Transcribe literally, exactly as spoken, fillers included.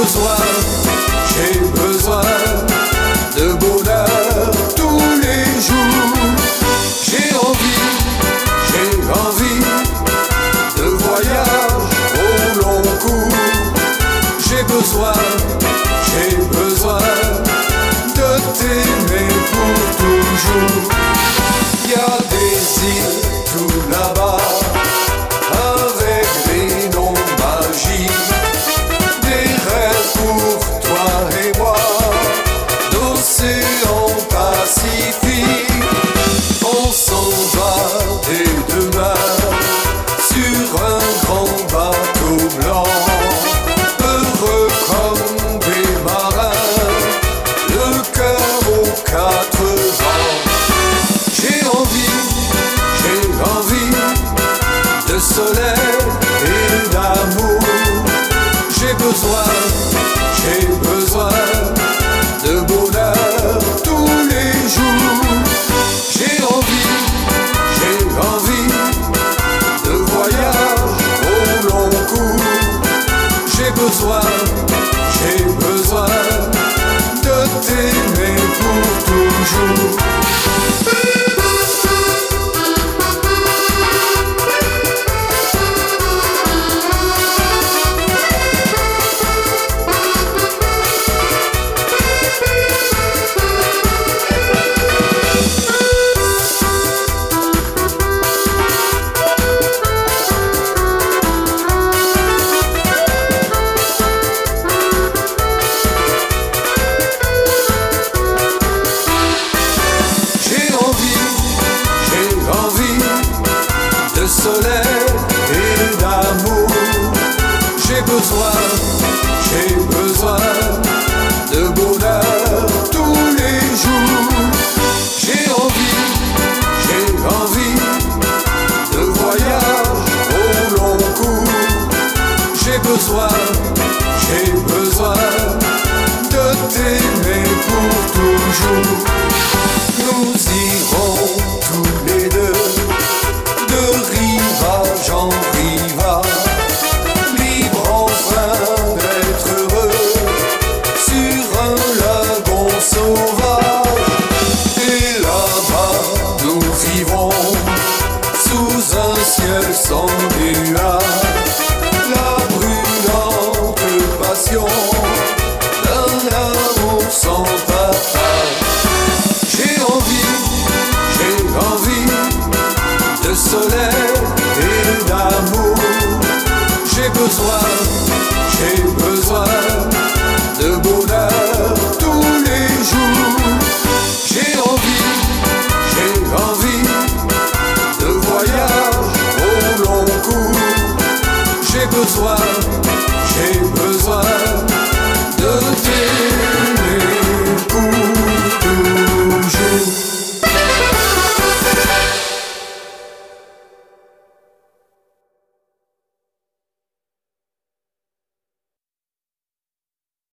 besoin, j'ai besoin de bonheur tous les jours. J'ai envie, j'ai envie de voyage au long cours. J'ai besoin, j'ai besoin de t'aimer pour toujours. Y a des îles tout là-bas avec des noms magiques, des rêves pour toi et moi, d'océan Pacifique. On s'en va dès demain sur un grand bateau blanc, heureux comme des marins, le cœur aux quatre vents. J'ai envie, j'ai envie de soleil et d'amour. J'ai besoin, j'ai besoin de bonheur tous les jours. J'ai envie, j'ai envie de voyage au long cours. J'ai besoin, j'ai besoin de t'aimer pour toujours. De soleil et d'amour. J'ai besoin, j'ai besoin de bonheur tous les jours. J'ai envie, j'ai envie de voyage au long cours. J'ai besoin, j'ai besoin de t'aimer pour toujours. Nous irons tous les deux de rivage en rivage, libre enfin d'être heureux sur un lagon sauvage. Et là-bas nous vivrons sous un ciel sans nuages, la brûlante passion d'un amour sans partage. J'ai envie, j'ai envie de soleil et d'amour. J'ai besoin,